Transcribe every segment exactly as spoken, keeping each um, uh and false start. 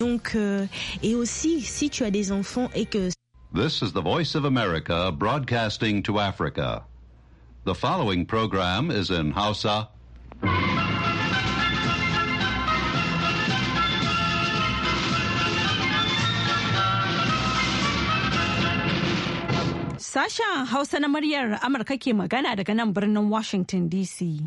Donc, euh, et aussi, si tu as des enfants et que... This is the Voice of America broadcasting to Africa. The following program is in Hausa. Sashen Hausa na muryar Amurka ke magana daga nan birnin Washington D C.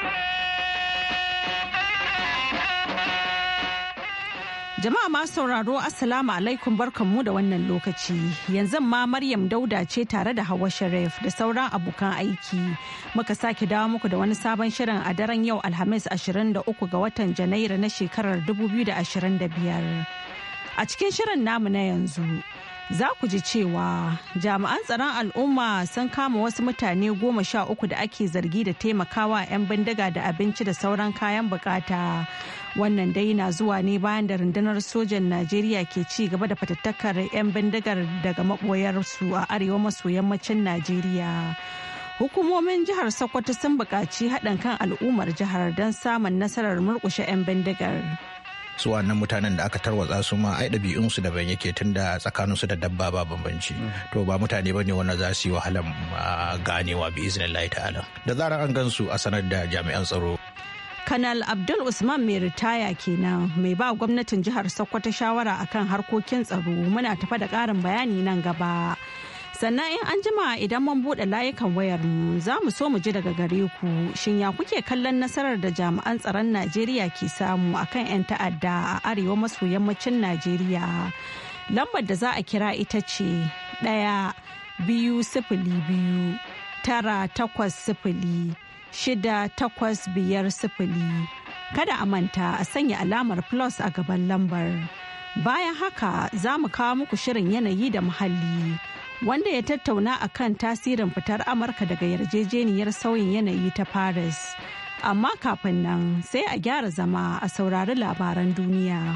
Jama'a masu sauraro Assalamu alaikum barkanmu da wannan lokaci. Yanzu ma Maryam Dauda ce tare da Hauwa Sharif da sauran abokan aiki. Muka sake dawo muku da wani sabon shirin a daren yau Alhamis ashirin da uku ga watan Janairu na shekarar dubu biyu da ashirin da biyar. A cikin shirin namu na yanzu, za ku ji cewa jami'an tsaron al'umma sun kama wasu mutane goma sha uku da ake zargi da taimakawa 'yan bindiga da abinci da sauran kayan bukata. Wannan dai na zuwa ne bayan da rundunar sojan Najeriya ke ci gaba da fatattakar 'yan bindigar daga maboyarsu a arewa maso yammacin Najeriya. Hukumomin jihar Sokoto sun buƙaci haɗin kan al'ummar jihar don samun nasarar murƙushe 'yan bindigar. su wannan mutanen da aka tarwatsa su ma ai ɗabi'unsu daban yake tun da tsakaninsu da dabba ba bambanci to ba mutane ba ne wanda za su yi wahalan ganewa bi iznillahi ta'ala da zarar an gansu a sanar da jami'an tsaro. Kanal Abdul Usman mai ritaya kenan mai ba gwamnatin jihar Sokoto shawara akan harkokin tsaro. Muna tafa da ƙarin bayani nan gaba. Sannan in an jima idan mun buɗe layukan wayar mu za mu so mu ji daga gare ku shin ya kuke kallon nasarar da jami'an tsaron Najeriya ke samu akan 'yan ta'adda a arewa maso yammacin Najeriya. Lambar da za a kira ita ce ɗaya biyu sifili biyu tara takwas sifili shida takwas biyar sifili. Kada a manta a sanya alamar plus a gaban lambar. Bayan haka za mu kawo muku shirin yanayi da muhalli. Wanda ya tattauna a kan tasirin fitar Amurka daga yarjejeniyar sauyin yanayi ta Paris. Amma kafin nan sai a gyara zama a saurari labaran duniya.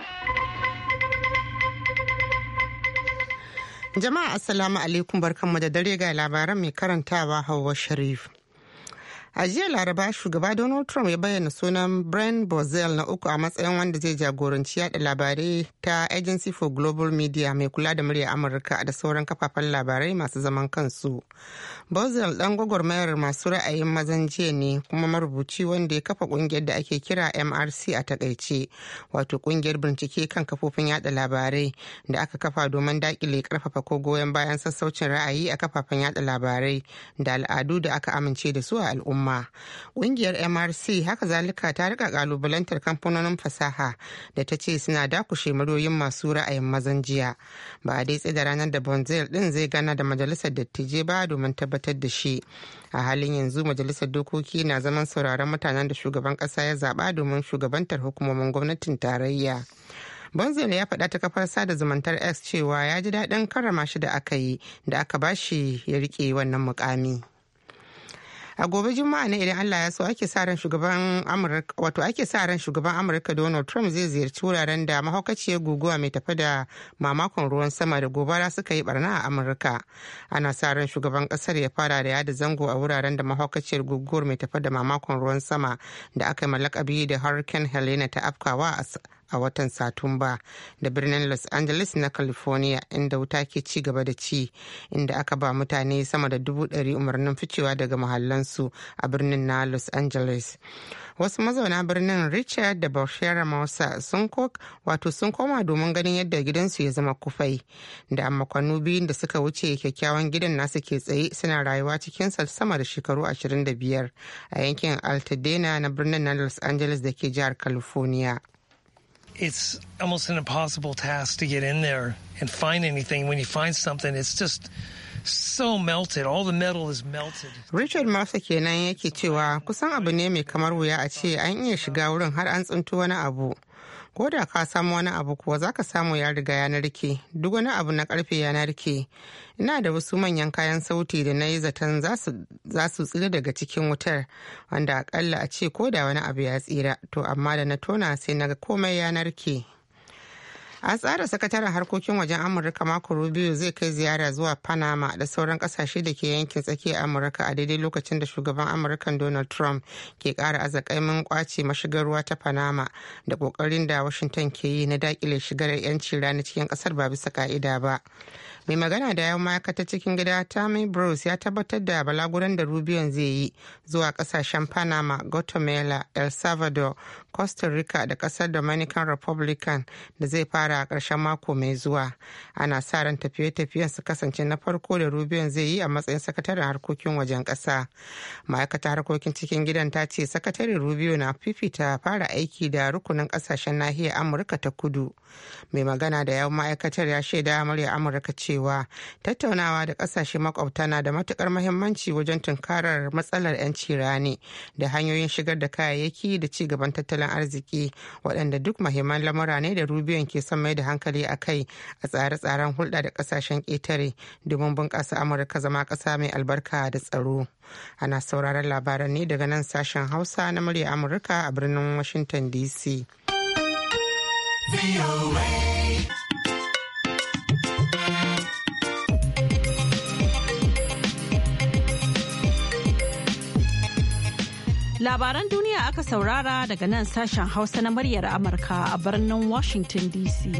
Jama'a Assalamu alaikum barkanmu da dare ga labaran mai karantawa Hauwa Sharif. A jiya Laraba shugaba Donald Trump ya bayyana sunan Brian Bozell na uku a matsayin wanda zai jagoranci yada labarai ta Agency for Global Media mai kula da murya Amurka da sauran kafafen labarai masu zaman kansu. Bozell dan gwagwarmayar masu ra'ayin mazan jiya ne kuma marubuci wanda ya kafa kungiyar da ake kira M R C a takaice, wato kungiyar bincike kan kafofin yada labarai da aka kafa domin dakile karfafa ko goyon bayan sassaucin ra'ayi a kafafen yada labarai da al'adu da aka amince da su a al'umma. Ƙungiyar M R C haka zalika ta rika kalubalantar kamfanonin fasaha da ta ce suna dakushe muryoyin masu ra'ayin mazan jiya. Ba a dai tsaye da ranar da Bonzel din zai gana da majalisar dattijai ba domin tabbatar da shi. A halin yanzu majalisar dokoki na zaman sauraron mutanen da shugaban ƙasa ya zaɓa domin shugabantar hukumomin gwamnatin tarayya. Bonzel ya faɗa ta kafar sada zumuntar X cewa ya ji daɗin karrama shi da aka yi da aka bashi ya riƙe wannan mukami. A gobe Juma'a ne idan Allah ya so ake sa ran shugaban Amurka wato ake sa ran shugaban Amurka Donald Trump zai ziyarci wuraren da mahaukaciyar guguwa mai tafi da mamakon ruwan sama da gobara suka yi barna a Amurka. Ana sa ran shugaban kasar ya fara da yada zango a wuraren da mahaukaciyar guguwar mai tafi da mamakon ruwan sama da aka yi malakabi da Hurricane Helena ta afkawa a a watan Satumba da birnin Los Angeles na California inda wuta ke ci gaba da ci inda aka ba mutane sama da dubu ɗari umarnin ficewa daga mahallansu a birnin na Los Angeles. Wasu mazauna birnin Richard da Bashara Mausa sun wato sun koma domin ganin yadda gidansu ya zama kufai da makonni biyun da suka wuce kyakkyawan gidan nasu ke tsaye suna rayuwa cikin sama da shekaru ashirin da biyar a yankin Altadena na birnin na Los Angeles da ke jihar California. It's almost an impossible task to get in there and find anything. When you find something, it's just so melted. All the metal is melted. Richard Mausa kenan yake cewa kusan abu ne mai kamar wuya a ce an iya shiga wurin har an tsinto wani abu. Ko da ka samu wani abu kuwa za ka samu ya riga ya narke, duk wani abu na karfe ya narke. Ina da wasu manyan kayan sauti da na yi zaton za su tsira daga cikin wutar, wanda akalla a ce ko da wani abu ya tsira, to amma da na tona sai na ga komai ya narke. An tsara sakataren harkokin wajen Amurka Marco Rubio zai kai ziyara zuwa Panama da sauran kasashe da ke yankin tsakiyar Amurka a daidai lokacin da shugaban Amurkan Donald Trump ke kara azakaimin kwace mashigar ruwa ta Panama da kokarin da Washington ke yi na dakile shigar 'yanci rani cikin kasar ba bisa ka'ida ba. Mai magana da yawan ma'aikatar cikin gida Tammy Bruce ya tabbatar da balaguran da Rubio zai yi zuwa kasashen Panama, Guatemala, El Salvador, Costa Rica da kasar Dominican Republican da zai fara a ƙarshen mako mai zuwa. Ana sa ran tafiye-tafiyen su kasance na farko da Rubio zai yi a matsayin sakataren harkokin wajen ƙasa. Ma'aikatar harkokin cikin gidan ta ce sakataren Rubio na fifita fara aiki da rukunin ƙasashen nahiyar Amurka ta kudu. Mai magana da yawan ma'aikatar ya shaida murya Amurka cewa tattaunawa da ƙasashe makwabta na da matukar muhimmanci wajen tunkarar matsalar 'yanci rani da hanyoyin shigar da kayayyaki da ci gaban tattalin arziki waɗanda duk muhimman lamura ne da Rubio ke son mai da hankali a kai a tsare-tsaren hulɗa da ƙasashen ƙetare domin bunƙasa Amurka zama ƙasa mai albarka da tsaro. Ana sauraron labaran ne daga nan sashen Hausa na murya Amurka a birnin Washington D C. Labaran duniya aka saurara daga nan sashen Hausa na muryar Amurka a birnin Washington D C.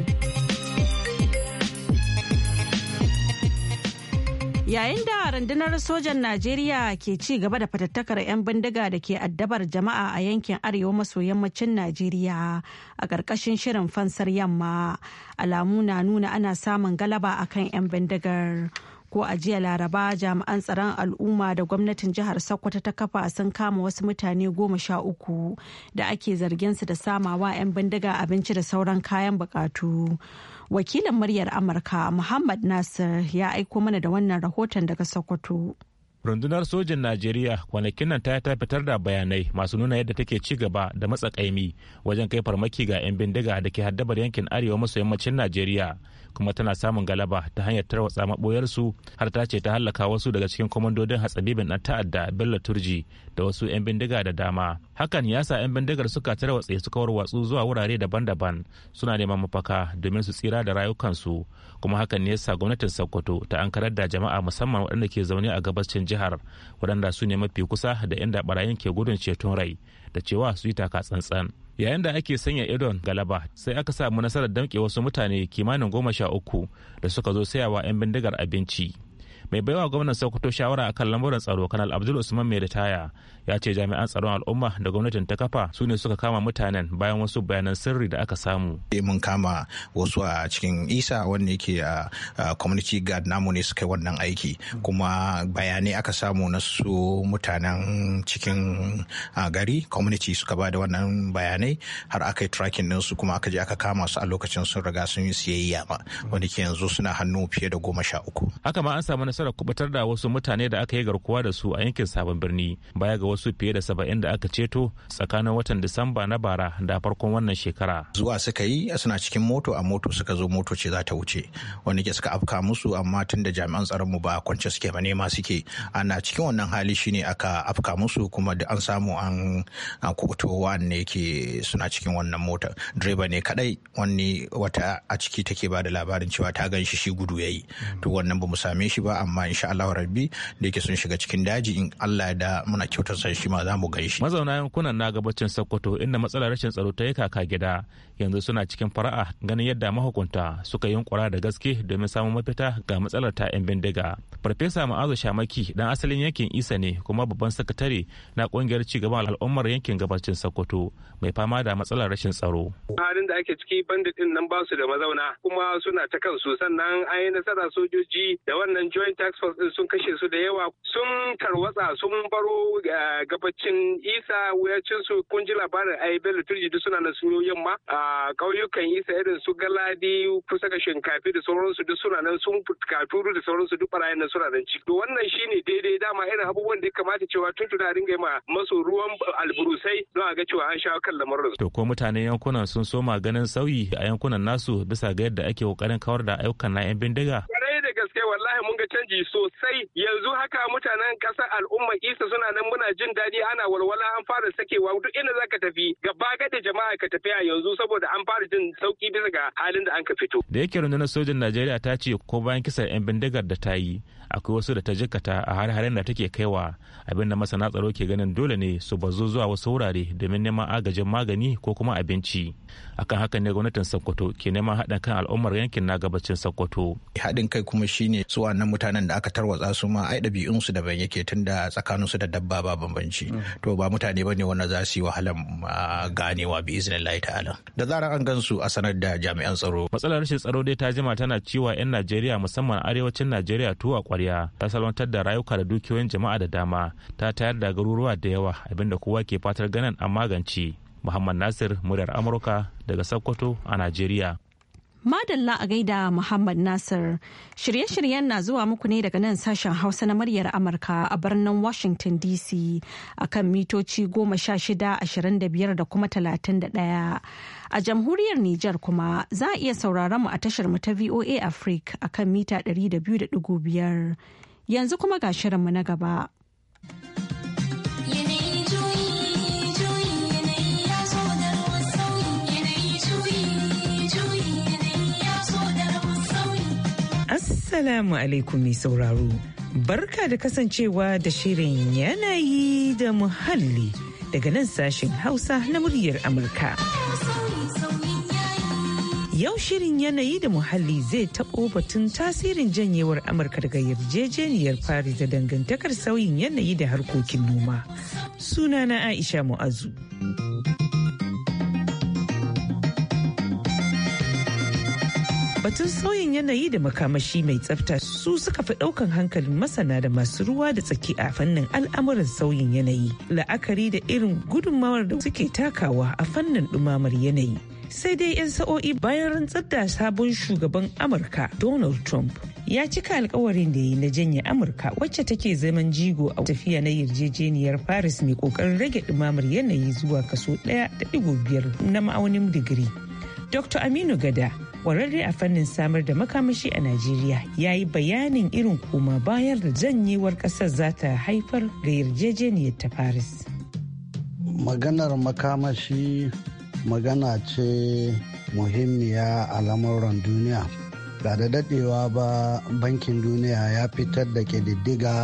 Yayin da rundunar sojan Najeriya ke ci gaba da fatattakar 'yan bindiga da ke addabar jama'a a yankin arewa maso yammacin Najeriya a ƙarƙashin shirin fansar yamma, alamu na nuna ana samun galaba akan 'yan bindigar. Ko a jiya Laraba jami'an tsaron al'umma da gwamnatin jihar Sokoto ta kafa sun kama wasu mutane goma sha uku da ake zargin su da samawa 'yan bindiga abinci da sauran kayan bukatu. Wakilin muryar Amurka Muhammad Nasir ya aiko mana da wannan rahoton daga Sokoto. Rundunar sojin Najeriya kwanakin nan ta ta fitar da bayanai masu nuna yadda take ci gaba da matsakaimi wajen kai farmaki ga 'yan bindiga da ke haddabar yankin arewa maso yammacin Najeriya, kuma tana samun galaba ta hanyar tarwatsa maboyarsu har ta ce ta hallaka wasu daga cikin kwamandodin hatsabibin ɗan ta'adda Bello Turji da wasu 'yan bindiga da dama. Hakan ya sa 'yan bindigar suka tarwatse suka warwatsu zuwa wurare daban-daban suna neman mafaka domin su tsira da rayukansu, kuma hakan ne ya sa gwamnatin Sokoto ta ankarar da jama'a musamman waɗanda ke zaune a gabashin jihar waɗanda su ne mafi kusa da inda barayin ke gudun ceton rai da cewa su yi taka tsantsan. Yayin da ake sanya idon galaba sai aka samu nasarar damƙe wasu mutane kimanin goma sha uku da suka zo sayawa 'yan bindigar abinci. Mai baiwa gwamnan Sokoto shawara akan lamuran tsaro Kanal Abdul Usman mai ritaya ya ce jami'an tsaron al'umma da gwamnatin ta kafa su ne suka kama mutanen bayan wasu bayanan sirri da aka samu. Mun kama wasu a cikin Isa wanda yake a community guard namu ne suka yi wannan aiki, kuma bayanai aka samu na su mutanen cikin gari community suka ba da wannan bayanai har aka yi tracking ɗinsu kuma aka je aka kama su a lokacin sun riga sun yi siyayya ma wanda ke yanzu suna hannu fiye da goma sha uku. Haka ma an samu nasarar kubutar da wasu mutane da aka yi garkuwa da su a yankin Sabon Birni baya ga wasu fiye da saba'in da aka ceto tsakanin watan Disamba na bara da farkon wannan shekara. Zuwa suka yi suna cikin moto, a moto suka zo, moto ce za ta wuce wani ke suka afka musu, amma tun da jami'an tsaron mu ba kwance suke ba nema suke, ana cikin wannan hali shine aka afka musu kuma da an samu an kubuto wanne yake suna cikin wannan mota. Direba ne kadai wani wata a ciki take ba da labarin cewa ta gan shi shi gudu yayi, to wannan ba mu same shi ba, amma insha Allah rabbi da yake sun shiga cikin daji in Allah ya da muna kyautar san shi ma za mu gan shi. Mazauna yankunan na gabacin Sokoto inda matsalar rashin tsaro ta yi kaka gida yanzu suna cikin fara'a ganin yadda mahukunta suka yi yunkura da gaske domin samun mafita ga matsalar ta 'yan bindiga. Farfesa Ma'azu Shamaki dan asalin yankin Isa ne kuma babban sakatare na kungiyar cigaban al'ummar yankin gabacin Sokoto mai fama da matsalar rashin tsaro. Halin da ake ciki bandit din nan ba su da mazauna kuma suna ta kansu, sannan an yi nasara sojoji da wannan joint tax force din sun kashe su da yawa, sun tarwatsa sun baro gabacin Isa wuyacin su. Kun ji labarin ai Bello Turji duk suna nan sun yamma a ƙauyukan Isa irin su Galadi kusa ga Shinkafi da sauransu duk suna nan, sun Katuru da sauransu duk barayin nan suna nan ciki. To wannan shine daidai dama irin abubuwan da ya kamata cewa tuntuna ringa ma masu ruwan alburusai don a ga cewa an shawo kan lamarin. To ko mutanen yankunan sun soma ganin sauyi a yankunan nasu bisa ga yadda ake kokarin kawar da ayyukan na 'yan bindiga? Da gaske wallahi mun ga canji sosai. Yanzu haka mutanen ƙasar al'umma isa suna nan muna jin daɗi ana walwala an fara sakewa duk inda zaka tafi gaba gada jama'a ka tafi a yanzu saboda an fara jin sauki bisa ga halin da an ka fito. Da yake rundunar sojin Najeriya ta ce ko bayan kisan 'yan bindigar da ta yi akwai wasu da ta jikkata a har-haren da take kaiwa, abinda masana tsaro ke ganin dole ne su bazo zuwa wasu wurare domin neman agajin magani ko kuma abinci. Akan haka ne gwamnatin Sokoto ke neman haɗin kan al'ummar yankin na gabacin Sokoto. Haɗin kai kuma shine su wannan mutanen da aka tarwatsa su ma ai ɗabi'unsu daban yake tunda tsakaninsu da dabba ba bambanci. To ba mutane bane wanda za su yi wahalan ganewa bi iznillahi ta'ala. Da zarar an gansu a sanar da jami'an tsaro. Matsalar rashin tsaro dai ta jima tana ciwa 'yan Najeriya musamman arewacin Najeriya tuwa kwarya, ta salwantar da rayuka da dukiyoyin jama'a da dama, ta tayar da garuruwa da yawa abinda kowa ke fatar ganin an magance. Muhammad Nasir, muryar Amurka daga Sokoto a Najeriya. Madalla a gaida Muhammad Nasir. Shirye-shiryen na zuwa muku ne daga nan sashen Hausa na muryar Amurka a birnin Washington D C a kan mitoci goma sha shida, ashirin da biyar da kuma talatin da ɗaya. A jamhuriyar Nijar kuma za a iya sauraron mu a tashar mu ta V O A Africa a kan mita ɗari da biyu da ɗigo biyar. Yanzu kuma ga shirinmu na gaba. Assalamu alaikum mai sauraro. Barka da kasancewa da shirin yanayi da muhalli daga nan sashen Hausa na muryar Amurka. Yau shirin yanayi da muhalli zai taɓo batun tasirin janyewar Amurka daga yarjejeniyar Paris da dangantakar sauyin yanayi da harkokin noma. Sunana Aisha Mu'azu. Batun sauyin yanayi da makamashi mai tsafta su suka fi ɗaukan hankalin masana da masu ruwa da tsaki a fannin al'amuran sauyin yanayi, la'akari da irin gudunmawar da suke takawa a fannin ɗumamar yanayi. Sai dai 'yan sa'o'i bayan rantsar da sabon shugaban Amurka Donald Trump ya cika alkawarin da yi na janye Amurka wacce take zaman jigo a tafiya na yarjejeniyar Paris mai kokarin rage ɗumamar yanayi zuwa kaso ɗaya da ɗigo biyar na ma'aunin digiri. Doctor Aminu Gada, kwararre a fannin samar da makamashi a Najeriya, ya yi bayanin irin koma bayar da janyewar ƙasar za ta haifar ga yarjejeniyar ta Paris. Maganar makamashi magana ce muhimmiya a lamuran duniya. Ba da daɗewa ba bankin duniya ya fitar da ƙididdiga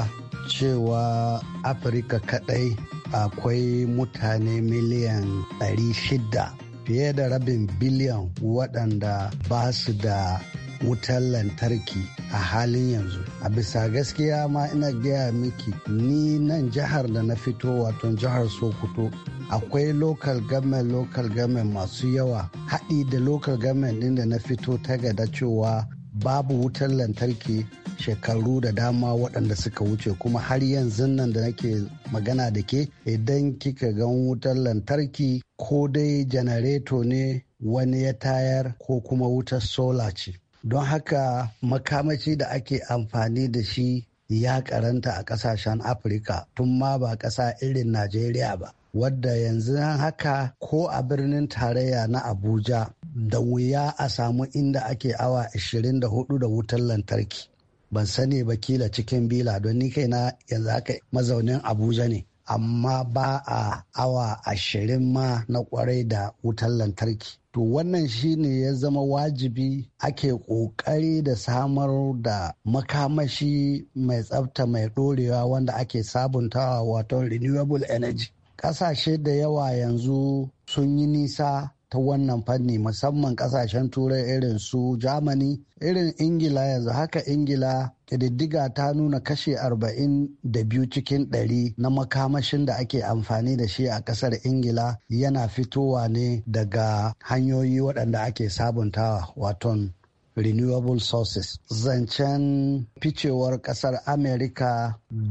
cewa Afirka kaɗai akwai mutane miliyan ɗari shida. Fiye da rabin biliyan waɗanda ba su da wutar lantarki a halin yanzu. A bisa gaskiya ma ina gaya miki ni nan jihar da na fito wato jihar Sokoto akwai local government local government masu yawa haɗi da local government ɗin da na fito ta gada cewa babu wutar lantarki shekaru da dama waɗanda suka wuce kuma har yanzu nan da nake magana da ke idan kika gan wutar lantarki ko dai janareto ne wani ya tayar ko kuma wutar sola ce. Don haka makamaci da ake amfani da shi ya karanta a ƙasashen Afirka tun ma ba ƙasa irin Najeriya ba. Wadda yanzu haka ko a birnin tarayya na Abuja da wuya a samu inda ake awa ashirin da hudu da wutar lantarki. Ban sani ba kila cikin bila don ni kaina yanzu haka mazaunin Abuja ne. Amma ba a awa ashirin ma na kwarai da wutar lantarki. To wannan shine ya zama wajibi ake ƙoƙari da samar da makamashi mai tsafta mai ɗorewa wanda ake sabuntawa wato renewable energy. Ƙasashe da yawa yanzu sun yi nisa ta wannan fanni musamman ƙasashen turai irin su Germany, irin Ingila yanzu haka Ingila ƙididdiga ta nuna kashe arba'in da biyu cikin ɗari na makamashin da ake amfani da shi a ƙasar Ingila yana fitowa ne daga hanyoyi waɗanda ake sabuntawa waton renewable sources. Zancen ficewar ƙasar Amerika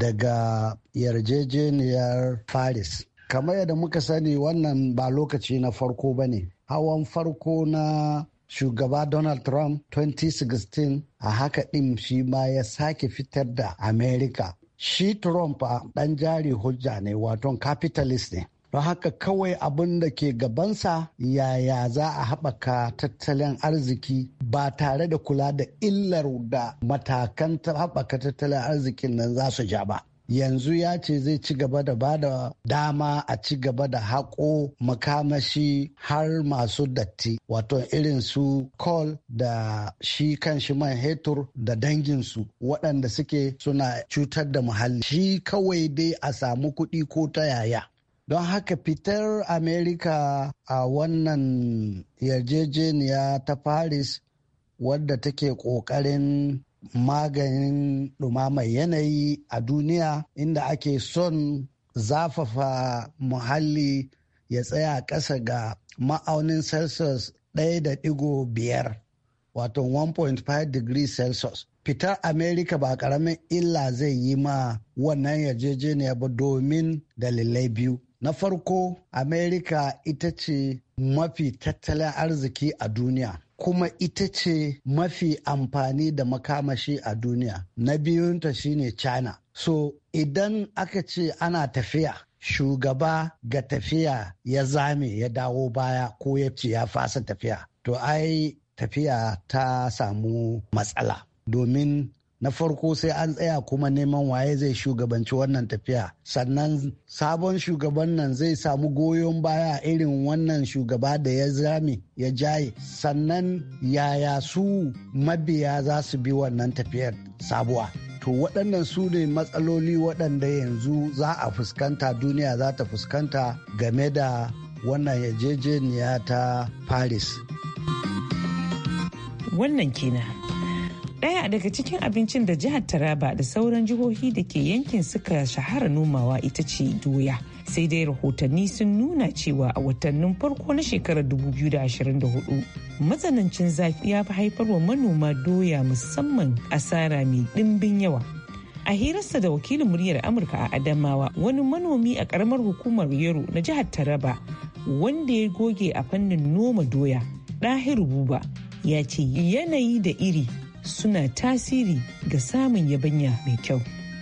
daga yarjejeniyar Paris. Kamar yadda muka sani wannan ba lokaci na farko ba ne. Hawan farko na shugaba Donald Trump twenty sixteen a haka ɗin shi ma ya sake fitar da Amerika. Shi Trump a ɗan jari hujja ne wato capitalist ne. Don haka kawai abin da ke gabansa yaya za a haɓaka tattalin arziki ba tare da kula da illar da matakan haɓaka tattalin arzikin nan za su ja ba. Yanzu ya ce zai ci gaba da ba da dama a ci gaba da haƙo makamashi har masu datti, wato irin su coal da shi kan shi man hetur da danginsu waɗanda suke suna cutar da muhalli. Shi kawai dai a samu kuɗi ko ta yaya. Don haka fitar Amerika a wannan yarjejeniya ta Paris wadda take ƙoƙarin maganin ɗumamar yanayi a duniya, inda ake son zafafa muhalli ya tsaya ƙasa ga ma'aunin celsius ɗaya da ɗigo biyar, wato one point five degrees celsius. Fitar Amerika ba ƙaramin illa zai yi ma wannan yarjejeniya ba domin dalilai biyu. Na farko, Amerika ita ce mafi tattalin arziki a duniya, kuma ita ce mafi amfani da makamashi a duniya. Na biyunta shine China. So idan aka ce ana tafiya, shugaba ga tafiya ya zame ya dawo baya ko ya ce ya fasa tafiya, to ai tafiya ta samu matsala. Domin na farko sai an tsaya kuma neman waye zai shugabanci wannan tafiya, sannan sabon shugaban nan zai samu goyon baya irin wannan shugaba da ya zame ya jaye, sannan yaya su mabiya za su bi wannan tafiyar sabuwa. To waɗannan su ne matsaloli waɗanda yanzu za a fuskanta, duniya za ta fuskanta game da wannan yarjejeniya ta Paris. Wannan kenan. Ɗaya daga cikin abincin da jihar Taraba da sauran jihohi da ke yankin suka shahara nomawa ita ce doya. Sai dai rahotanni sun nuna cewa a watannin farko na shekarar dubu biyu da ashirin da hudu matsanancin zafi ya fi haifarwa manoma doya musamman asara mai ɗimbin yawa. A hirarsa da wakilin muryar Amurka a Adamawa, wani manomi a ƙaramar hukumar Yero na jihar Taraba wanda ya goge a fannin noma doya, Ɗahiru Buba, ya ce yanayi da iri suna tasiri ga samun yabanya mai kyau.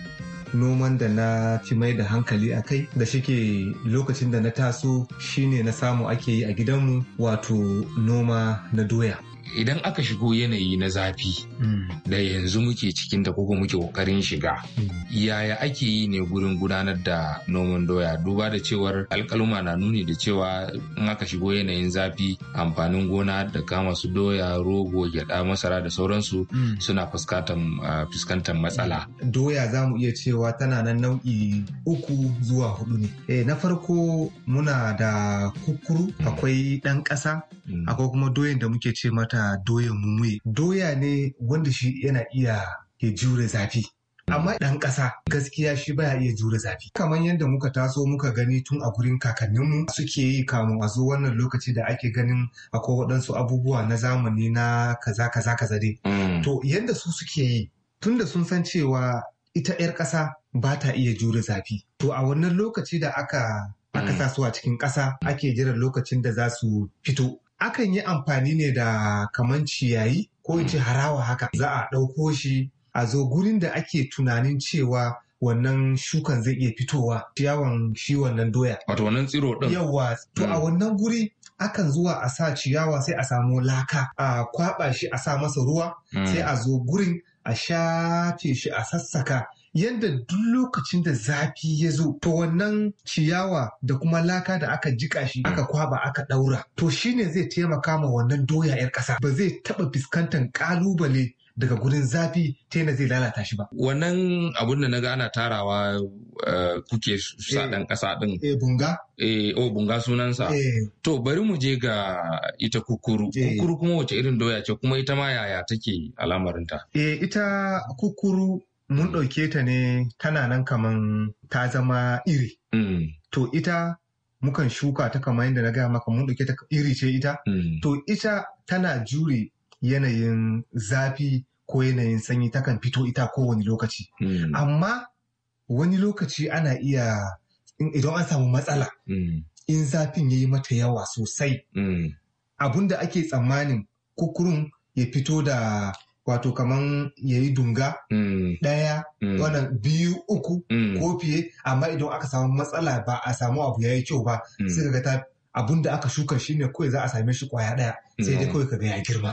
Noman da na fi mai da hankali a kai da shike lokacin da na taso shine na samu ake yi a gidanmu, wato noma na doya. Idan aka shigo yanayi na zafi mm. da yanzu muke cikin da koko muke kokarin shiga mm. yaya ake yi ne gurin gudanar da noman doya, duba da cewar alkaluma na nuni da cewa in aka shigo yanayin zafi amfanin gona da kama su doya, rogo, gyada, masara da sauransu mm. suna fuskantar uh, fuskantar matsala. Doya za mu iya cewa tana nan nau'i uku zuwa hudu ne. Eh, na farko muna da kukuru, mm. akwai ɗan ƙasa, mm. akwai kuma doyan da muke ce mata doyan mumuye. Doya ne wanda shi yana iya ya jure zafi, amma ɗan ƙasa gaskiya shi baya iya jure zafi. Kamar yadda muka taso muka gani tun a gurin kakanninmu suke yi kamun a zo wannan lokaci da ake ganin akwai waɗansu abubuwa na zamani na kaza kaza kaza dai. Mm. To yadda su suke yi tunda sun san cewa ita 'yar ƙasa ba ta iya jure zafi. To a wannan lokaci da aka aka sa su a cikin ƙasa ake jiran lokacin da za su fito. Akan yi amfani ne da kaman ciyayi ko in ce harawa haka, za a ɗauko shi a zo gurin da ake tunanin cewa wannan shukan zai iya fitowa, ciyawan shi wannan doya. Wato wannan tsiro ɗin. Yawwa, to a wannan guri akan zuwa a sa ciyawa sai a samu laka, a kwaɓa shi a sa masa ruwa, sai a zo gurin a shafe shi a sassaka. Yadda duk lokacin da zafi ya zo, to wannan ciyawa da kuma laka da aka jika shi aka kwaba aka daura, to shine zai taimaka ma wannan doya 'yar ƙasa, ba zai taɓa fuskantar ƙalubale daga gurin zafi ta yana zai lalata shi ba. Wannan abun da na ga ana tarawa uh, kuke sa ɗan ƙasa ɗin. Eh, bunga. Eh, oh, bunga sunansa. Eh. To bari mu je ga ita kukuru. Eh. Kukuru kuma wace irin doya ce, kuma ita ma yaya take al'amarinta? Eh, ita kukuru mun ɗauke ta ne tana nan kaman ta zama iri. Mm. To ita mukan shuka ta kamar yadda na gaya maka, mun ɗauke ta iri ce ita. Mm. To ita tana jure yanayin zafi ko yanayin sanyi, takan fito ita kowane lokaci. Mm. Amma wani lokaci ana iya idan an samu matsala. Mm. In zafin ya yi mata yawa sosai. Mm. Abun da ake tsammanin kukurun ya fito da wato kaman ya yi dunga ɗaya, mm. wannan biyu uku mm. ko fiye, amma idan aka samu matsala ba a samu abu ya yi kyau ba, mm. sai ga ta abun da aka shuka shi ne kawai za a same shi kwaya ɗaya, sai dai kawai ka ga ya girma.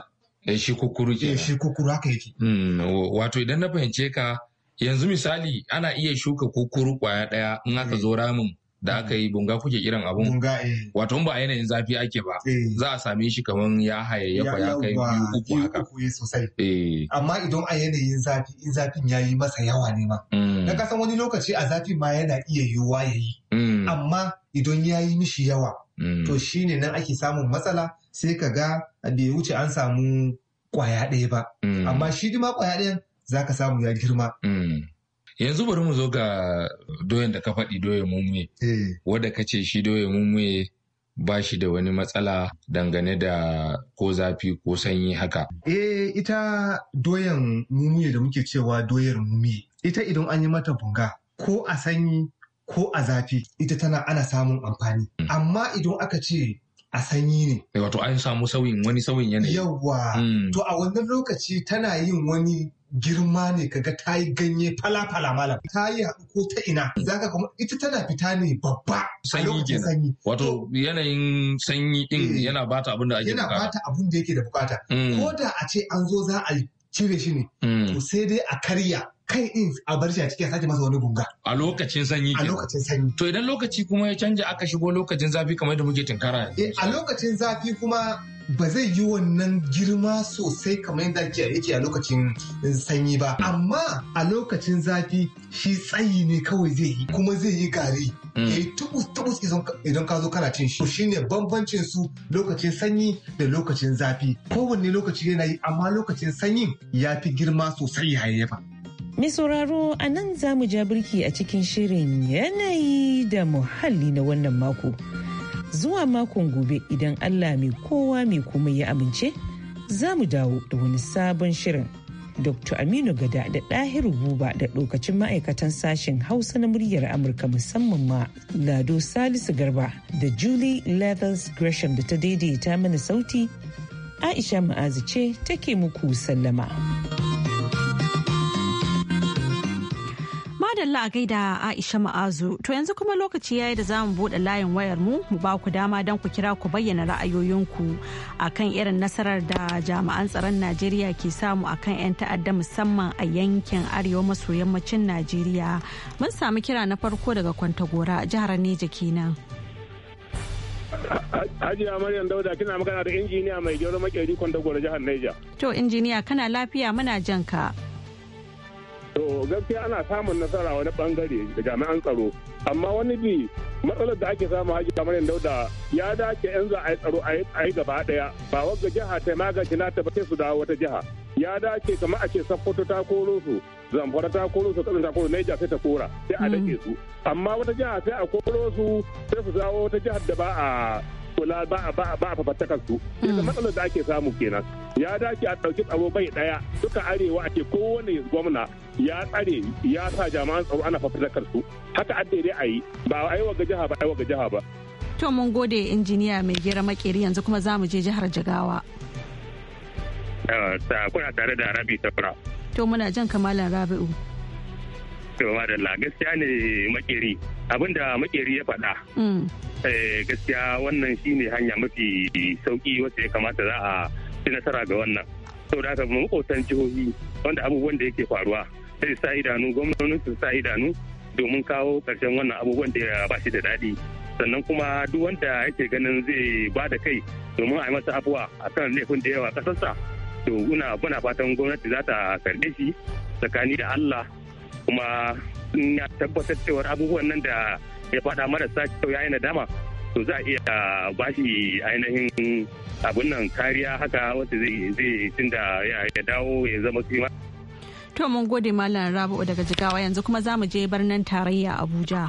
Eh shi kukuru ke. Eh shi kukuru haka yake. Mm, wato idan na fahimce ka yanzu misali ana iya shuka kukuru kwaya daya in aka zo ramin da aka yi bunga kuke kiran abun. Bunga eh. Wato ba yanayin zafi ake ba. Eh. Za a same shi kaman ya hayayyafa ya kai biyu uku haka. Uku sosai. Eh. Amma idan a yanayin zafi in zafin ya yi masa yawa ne ma. Mm. Na kasan wani lokaci a zafin ma yana iya yiwuwa ya yi. Mm. Amma idan ya yi mishi yawa. Mm. To shine nan ake samun matsala sai ka ga bai wuce an samu kwaya ɗaya ba. Mm. Amma shi ma kwaya ɗayan za ka samu ya girma. Mm. Yanzu bari mu zo ga doyan da ka faɗi doyan mummuye. Eh. Wadda ka ce shi doyan mummuye ba shi da wani matsala dangane da ko zafi ko sanyi haka. Eh ita doyan mummuye da muke cewa doyar mummuye. Ita idan an yi mata bunga ko a sanyi ko a zafi ita tana ana samun amfani. Mm. Amma idan aka ce a sanyi ne. Wato an samu sauyin wani sauyin yanayi. Yawwa. Mm. To a wannan lokaci tana yin wani girma ne kaga ta yi ganye fala-fala malam. Ta yi haɗu ko ta ina. Zaka kuma ita tana fita ne babba a lokacin sanyi. Wato yanayin sanyi din Eh. yana bata abin da ake Yana bukata. bata abin da yake da bukata. Mm. Ko da a ce an zo za a cire shi ne. Mm. To sai dai a karya kai din a bar shi a cikin sake masa wani bunga. A lokacin sanyi A kenan. lokacin sanyi. To idan lokaci kuma ya canja aka shigo lokacin zafi kamar da muke tinkara. Eh, a lokacin zafi kuma ba zai yi wannan girma sosai kamar yadda ake- yake a lokacin sanyi ba. Amma a lokacin zafi shi tsayi ne kawai zai yi kuma zai yi gari. Mm. Ya yi tubus-tubus idan ka zo kana cin shi. To shi ne bambancin su lokacin sanyi da lokacin zafi. Kowanne lokaci yana yi amma lokacin sanyin ya fi girma sosai ya hayayyafa. Mai sauraro a nan za mu ja birki a cikin shirin yanayi da muhalli na wannan mako. Zuwa makon gobe idan Allah mai kowa mai kuma ya amince, za mu dawo da wani sabon shirin. Doktor Aminu Gada da Ɗahiru Buba da ɗokacin ma'aikatan sashen Hausa na muryar Amurka musamman ma Lado Salisu Garba da Julie Leathers Gresham da ta daidaita mana sauti, Aisha Ma'azu ce take muku sallama. Madalla a gaida Aisha Ma'azu. To yanzu kuma lokaci yayi da zamu bude layin wayar mu mu ba ku dama don ku kira ku bayyana ra'ayoyinku akan irin nasarar da jami'an tsaron Najeriya ke samu akan 'yan ta'adda musamman a yankin arewa maso yammacin Najeriya. Mun samu kira na farko daga Kwantagora, jihar Neja kenan. Hajiya Maryam Dauda kina magana da injiniya mai gero makeri Kwantagora jihar Neja. To injiniya kana lafiya, muna jan ka. To gaskiya ana samun nasara wani bangare da jami'an tsaro amma wani bi matsalar da ake samu haji kamar yadda dauda ya dace yan za a yi tsaro a yi gaba daya ba wagga jiha ta magance na ta sai su dawo wata jiha ya dace kamar a ce Sokoto ta koro su Zamfara ta koro su Kaduna ta koro Niger sai ta kora sai a dake su amma wata jiha sai a koro su sai su dawo wata jihar da ba a kula ba a ba a fafatakar su ita matsalar da ake samu kenan ya dace a ɗauki tsaro bai ɗaya duka arewa ake kowane gwamna ya tsare ya sa jama'an tsaro ana fafatakar su haka an daidai a yi ba a yi wa jiha ba a yi wa jiha ba. To mun gode injiniya mai gera makeri yanzu kuma za mu je jihar Jigawa. Kuna tare da Rabi Safra. To muna jan kamalan Rabi'u. To madalla gaskiya ne makeri abinda makeri ya faɗa. Gaskiya wannan shine hanya mafi sauki wacce ya kamata za a ci nasara ga wannan. Saboda haka makwautan jihohi wanda abubuwan da yake faruwa sai sa idanu gwamnonin su sa idanu domin kawo ƙarshen wannan abubuwan da ba shi da daɗi. Sannan kuma duk wanda yake ganin zai ba da kai domin a yi masa abuwa a kan laifin da yawa ƙasarsa. To muna muna fatan gwamnati za ta karɓe shi tsakani da Allah kuma in ya tabbatar cewar abubuwan nan da ya faɗa marasa kyau ya yi nadama to za a iya ba shi ainihin abun nan kariya haka wacce zai zai tunda ya dawo ya zama kima. To mun gode Malam Rabi'u daga Jigawa yanzu kuma za mu je birnin tarayya Abuja.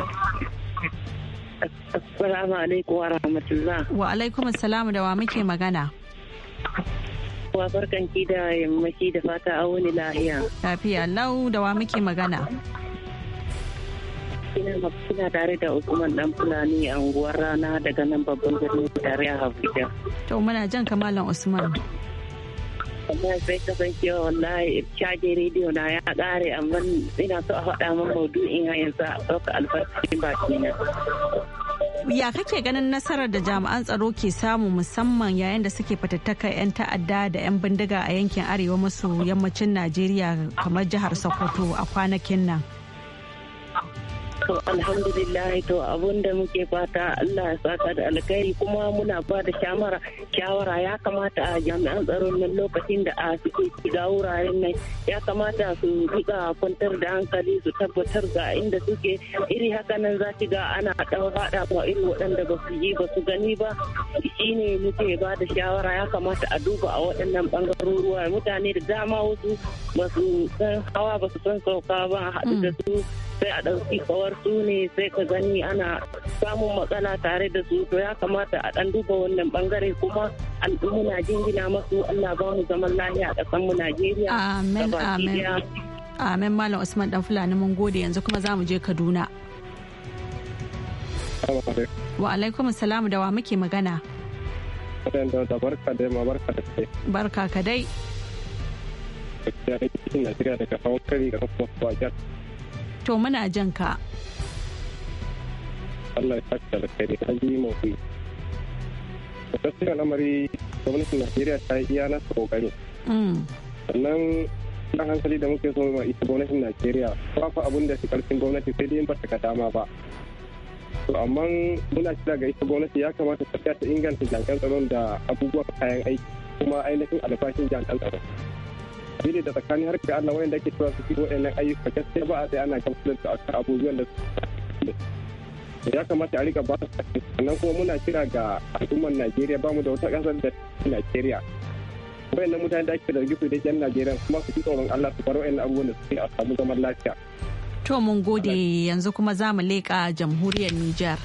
Assalamu alaikum wa rahmatullah. Wa alaikum assalamu da wa muke magana. Wa barkanki da yammaci da fata a wani lahiya. Lafiya lau da wa muke magana. Ina tare da Usman Dan Fulani a unguwar Rana daga nan babban birnin tarayya Abuja. To muna jan kamalan Usman. Wallahi sai kasancewa wallahi caje rediyo na ya kare amma ina so a faɗa min maudu'in har yanzu a ɗauka albarkacin baki na. ya kake ganin nasarar da jami'an tsaro ke samu musamman yayin da suke fatattaka 'yan ta'adda da 'yan bindiga a yankin arewa maso yammacin Najeriya kamar jihar Sokoto a kwanakin nan? To alhamdulillah, to abun da muke fata Allah ya saka da alkhairi, kuma muna ba da shawara shawara ya kamata a jami'an tsaron nan lokacin da a suke shiga wuraren nan ya kamata su rika kwantar da hankali su tabbatar ga inda suke iri haka nan za ki ga ana dan fada ma irin waɗanda ba su yi ba su gani ba. Shine muke ba da shawara ya kamata a duba a waɗannan bangaroruwa, mutane da dama wasu ba su san hawa ba su san sauka ba a haɗu da su sai a ɗauki kawar su ne sai ka gani ana samun matsala tare da su. To ya kamata a ɗan duba wannan bangare, kuma muna jingina masu Allah ba mu zaman lafiya a ƙasar mu Najeriya. Amen, amen. Amen Malam Usman Dan Fulani, mun gode. Yanzu kuma za mu je Kaduna. Wa alaikum salamu, da wa muke magana? Barka dai ma barka da kai. Barka ka dai. Najeriya daga hawan kari ga kuma wajen. To muna jan ka. Allah ya saka da kai da ji mu ku. Gaskiya al'amari gwamnatin Najeriya ta yi iya nasa kokari. Mm. Sannan dan hankali da muke so ma ita gwamnatin Najeriya ba fa abun da shi karfin gwamnati sai dai in ba ta ka dama ba. To amma muna kira ga ita gwamnati ya kamata ta ta inganta jami'an tsaron da abubuwan kayan aiki kuma ainihin albashin jami'an tsaron. Dole da tsakanin har ga Allah wayanda ake cewa su fi waɗannan ayyuka gaskiya ba a sai ana gamsuwar su akan abubuwan da su ya kamata a rika ba su sannan kuma muna kira ga al'ummar Najeriya ba mu da wata ƙasar da Najeriya wayannan mutane da ake zargi su da yan Najeriya kuma su fi tsoron Allah su bar wayannan abubuwan da suke a samu zaman lafiya. To mun gode, yanzu kuma za mu leƙa jamhuriyar Nijar.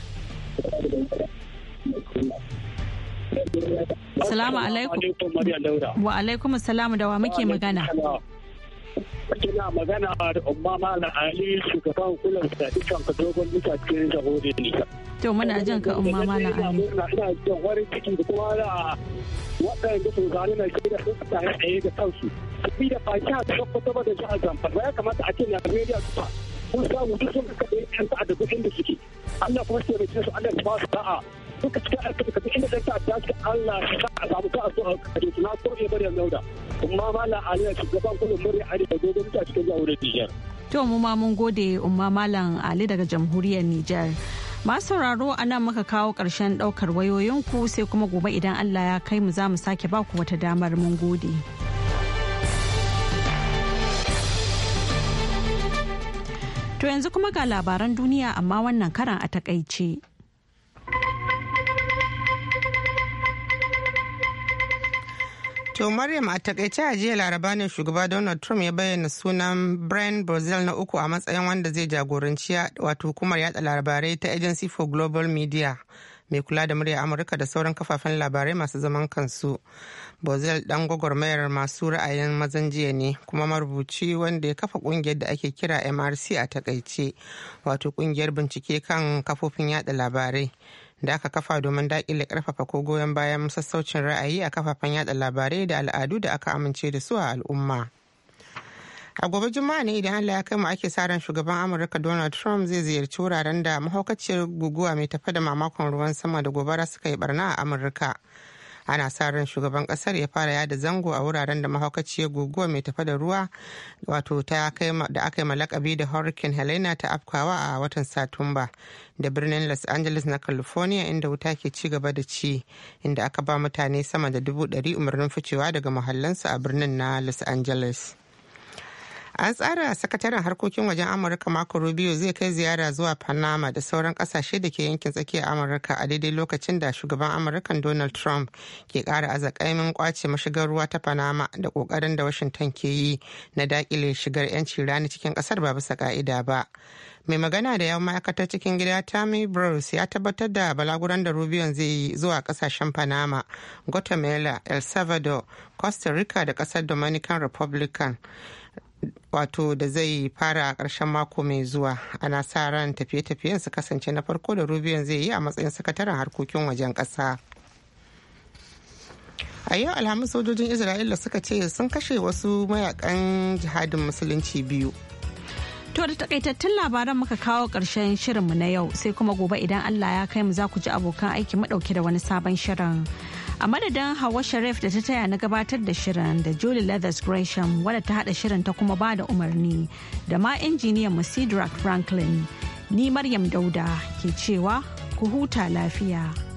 Salamu alaikum. Wa alaikum salamu, da wa muke magana? Kina magana da Umma Malam Ali, shugaban kula da dukkan dogon mutane da hore ne. To muna jin ka Umma Malam Ali. Ina jin wani ciki da kuma da waɗanda su gane na shi da suka tsaye tsaye da kansu. Sabida da baki a Sokoto ba da jihar Zamfara ya kamata a ce Najeriya su kun samu duk sun kaɗe yan ta'adda duk inda suke. Allah kuma sai da su Allah ya ba su da'a. Duka cikin aika da inda ɗan ta'adda su Allah ya sa a samu sa'a su a kaje su na so ya bari lauda. Umma Malam Ali ya shugaban kullum murya Ali da dogon ta cikin jamhuriyar Nijar. To mu ma mun gode Umma Malam Ali daga jamhuriyar Nijar. Masu sauraro a nan muka kawo ƙarshen ɗaukar wayoyinku, sai kuma gobe idan Allah ya kai mu za mu sake baku wata damar. Mun gode. To yanzu kuma ga labaran duniya amma wannan karan a takaice. To Maryam, a takaice a jiya Laraba ne shugaba Donald Trump ya bayyana sunan Brian Bozell na uku a matsayin wanda zai jagoranci wato hukumar yada labarai ta Agency for Global Media mai kula da murya Amurka da sauran kafafen labarai masu zaman kansu. Bozell dan gwagwarmayar masu ra'ayin mazan jiya ne kuma marubuci wanda ya kafa kungiyar da ake kira M R C a takaice, wato kungiyar bincike kan kafofin yada labarai da aka kafa domin daƙile ƙarfafa ko goyon bayan sassaucin ra'ayi a kafafen yada labarai da al'adu da aka amince da su a al'umma. A gobe Juma'a ne idan Allah ya kai mu ake sa ran shugaban Amurka Donald Trump zai ziyarci wuraren da mahaukaciyar guguwa mai tafe da mamakon ruwan sama da gobara suka yi barna a Amurka. Ana sa ran shugaban kasar ya fara yada zango a wuraren da mahaukaciyar guguwa mai tafe da ruwa wato ta kai da aka yi malakabi da Hurricane Helena ta afkawa a watan Satumba da birnin Los Angeles na California, inda wuta ke ci gaba da ci, inda aka ba mutane sama da dubu ɗari umarnin ficewa daga muhallansu a birnin na Los Angeles. An tsara sakataren harkokin wajen Amurka Marco Rubio zai kai ziyara zuwa Panama da sauran kasashe da ke yankin tsakiyar Amurka a daidai lokacin da shugaban Amurkan Donald Trump ke kara azakaimin kwace mashigar ruwa ta Panama da kokarin da Washington ke yi na dakile shigar 'yanci rani cikin kasar ba bisa ka'ida ba. Mai magana da yawan ma'aikatar cikin gida Tammy Bruce ya tabbatar da balaguran da Rubio zai yi zuwa kasashen Panama, Guatemala, El Salvador, Costa Rica da kasar Dominican Republican. Wato da zai fara a ƙarshen mako mai zuwa. Ana sa ran tafiye-tafiyen su kasance na farko da Rubio zai yi a matsayin sakataren harkokin wajen ƙasa. A yau Alhamis sojojin Isra'ila suka ce sun kashe wasu mayakan jihadin musulunci biyu. To da takaitattun labaran muka kawo ƙarshen shirinmu na yau sai kuma gobe idan Allah ya kai mu za ku ji abokan aiki madauke da wani sabon shirin. A madadin Hawa Sharif da ta taya na gabatar da shirin da Julie Leathers Gresham wadda ta haɗa shirin ta kuma ba da umarni da ma injiniyan mu Cedric Franklin. Ni Maryam Dauda ke cewa ku huta lafiya.